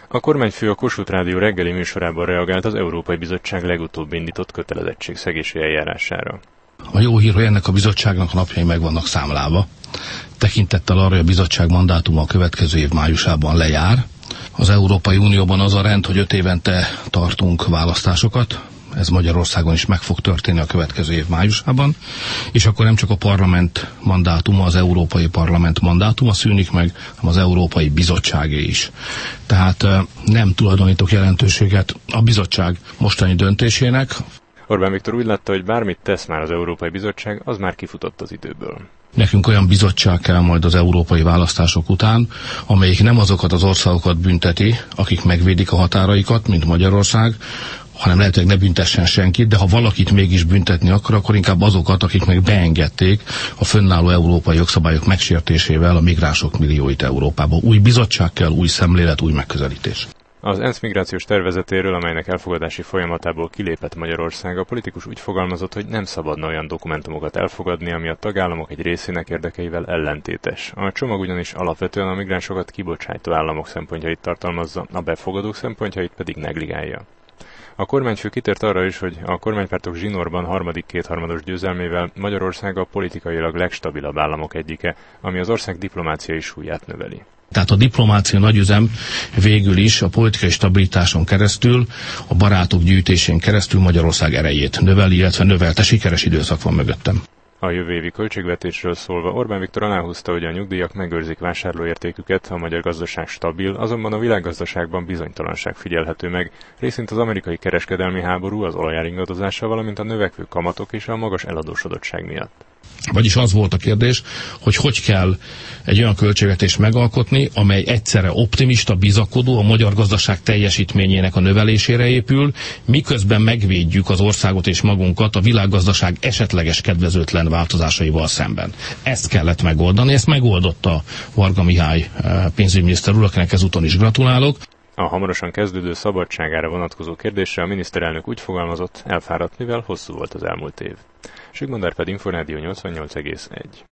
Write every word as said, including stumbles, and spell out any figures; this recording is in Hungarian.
A kormányfő a Kossuth Rádió reggeli műsorában reagált az Európai Bizottság legutóbb indított kötelezettségszegési eljárására. A jó hír, hogy ennek a bizottságnak a napjai meg vannak számlálva. Tekintettel arra, hogy a bizottság mandátuma a következő év májusában lejár. Az Európai Unióban az a rend, hogy öt évente tartunk választásokat. Ez Magyarországon is meg fog történni a következő év májusában, és akkor nem csak a parlament mandátuma, az Európai Parlament mandátuma szűnik meg, hanem az Európai Bizottságé is. Tehát nem tulajdonítok jelentőséget a bizottság mostani döntésének. Orbán Viktor úgy látta, hogy bármit tesz már az Európai Bizottság, az már kifutott az időből. Nekünk olyan bizottság kell majd az európai választások után, amelyik nem azokat az országokat bünteti, akik megvédik a határaikat, mint Magyarország, hanem lehetőleg ne büntessen senkit, de ha valakit mégis büntetni akar, akkor inkább azokat, akik meg beengedték a fönnálló európai jogszabályok megsértésével a migránsok millióit Európába. Új bizottság kell, új szemlélet, új megközelítés. Az ENSZ migrációs tervezetéről, amelynek elfogadási folyamatából kilépett Magyarország, a politikus úgy fogalmazott, hogy nem szabadna olyan dokumentumokat elfogadni, ami a tagállamok egy részének érdekeivel ellentétes. A csomag ugyanis alapvetően a migránsokat kibocsátó államok szempontjait tartalmazza, a befogadók szempontjait pedig negligálja. A kormányfő kitért arra is, hogy a kormánypártok zsinórban harmadik kétharmados győzelmével Magyarország a politikailag legstabilabb államok egyike, ami az ország diplomáciai súlyát növeli. Tehát a diplomácia nagyüzem végül is a politikai stabilitáson keresztül, a barátok gyűjtésén keresztül Magyarország erejét növeli, illetve növelte, sikeres időszak van mögöttem. A jövő évi költségvetésről szólva Orbán Viktor aláhúzta, hogy a nyugdíjak megőrzik vásárlóértéküket, a magyar gazdaság stabil, azonban a világgazdaságban bizonytalanság figyelhető meg, részint az amerikai kereskedelmi háború, az olajár ingadozása, valamint a növekvő kamatok és a magas eladósodottság miatt. Vagyis az volt a kérdés, hogy hogy kell egy olyan költségvetést megalkotni, amely egyszerre optimista, bizakodó, a magyar gazdaság teljesítményének a növelésére épül, miközben megvédjük az országot és magunkat a világgazdaság esetleges kedvezőtlen változásaival szemben. Ezt kellett megoldani, ezt megoldotta Varga Mihály pénzügyminiszter úr, akinek ezúton is gratulálok. A hamarosan kezdődő szabadságára vonatkozó kérdésre a miniszterelnök úgy fogalmazott, elfáradt, mivel hosszú volt az elmúlt év. Sigmond Árpád, Inforádió nyolcvannyolc egész egy.